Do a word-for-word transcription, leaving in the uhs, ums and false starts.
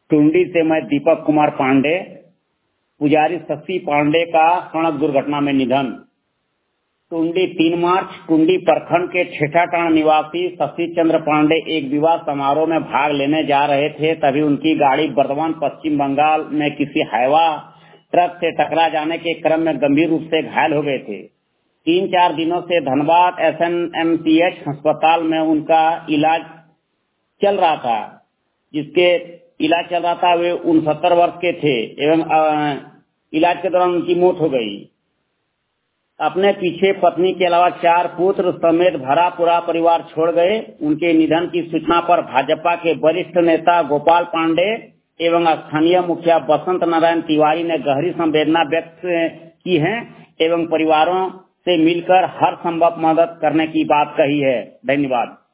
टुंडी से मैं दीपक कुमार पांडे। पुजारी शशि पांडे का सड़क दुर्घटना में निधन। टुंडी तीन मार्च टुंडी प्रखंड के ठेठाटाण निवासी शशि चंद्र पांडे एक विवाह समारोह में भाग लेने जा रहे थे, तभी उनकी गाड़ी बर्धमान पश्चिम बंगाल में किसी हाईवा ट्रक से टकरा जाने के क्रम में गंभीर रूप से घायल हो गए थे। तीन चार दिनों से Dhanbad S N M C H अस्पताल में उनका इलाज चल रहा था, जिसके इलाज चल रहा था वे उनसत्तर वर्ष के थे एवं इलाज के दौरान उनकी मौत हो गई। अपने पीछे पत्नी के अलावा चार पुत्र समेत भरा पूरा परिवार छोड़ गए। उनके निधन की सूचना पर भाजपा के वरिष्ठ नेता गोपाल पांडे एवं स्थानीय मुखिया बसंत नारायण तिवारी ने गहरी संवेदना व्यक्त की है एवं परिवारों से मिलकर हर संभव मदद करने की बात कही है। धन्यवाद।